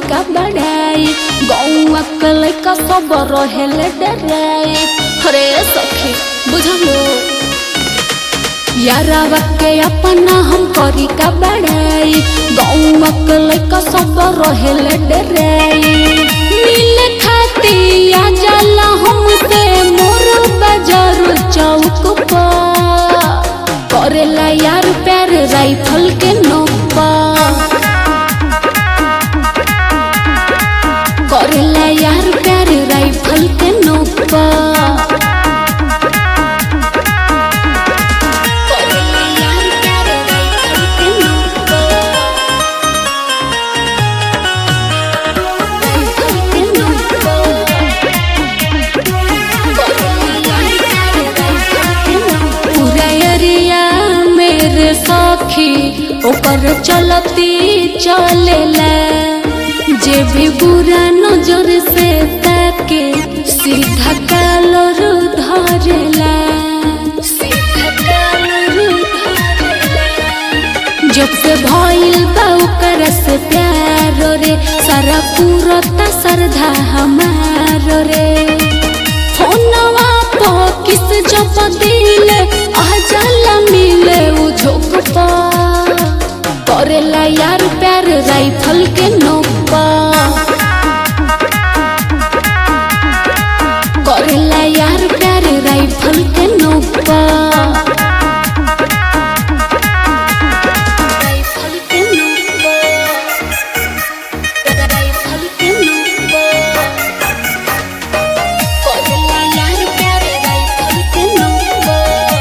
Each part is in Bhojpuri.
का बढ़ाई गौवा के लइका सब रहेले डराई। अरे सखी बुझलो यारावा के अपना हम करी का बढ़ाई गौवा के लइका सब रहेले डराई। मिले खाती आ जाला हमसे मोर बाजार चौक पर करेला यार प्यार राइफल के नोपा करेला यार प्यार राइफल के नोपा करेला यार प्यार राइफल के नोपा राइफल के नोपा करेला यार प्यार राइफल के नोपा। पूरा एरिया मेरे सखी ओकर चलती चलेला जे भी बुरा नजर से ताके सीधा कालर धरेला सीधा कालर धरेला। जब से भइल बा ओकर से प्यार रे सारा पूरता श्रद्धा हमार रे। फोनवा तो किस जब दिल आ जाला मिले उ झोंकपा करेला यार प्यार राइफल के नोपा करेला यार प्यार राइफल के नोपा राइफल के नोपा राइफल के नोपा करेला यार प्यार राइफल के नोपा।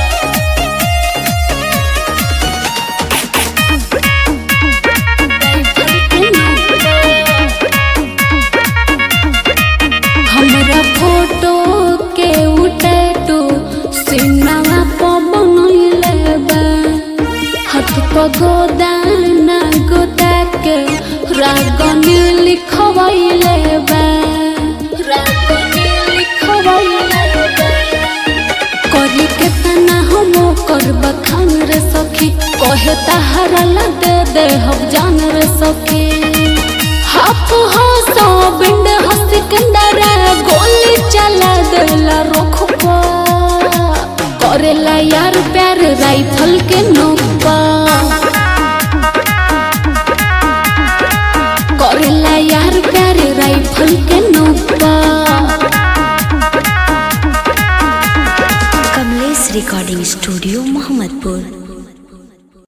हमरा फोटो के उठेटो सिनेमा पर बनइले बा हाथ पर गोदाना गोदा के रागनी लिखवइले बा रागनी लिखवइले बा। करी के तना हम कर बखान रे सखी कहे तहरा ला दे हम जान रे सखी। हाफ हो सो बिंद हंसी कंदरा गोली चला देला रोखपा करेला यार प्यार राइफल के नोपा करेला यार प्यार राइफल के नोपा। Kamlesh recording studio Mohammadpur.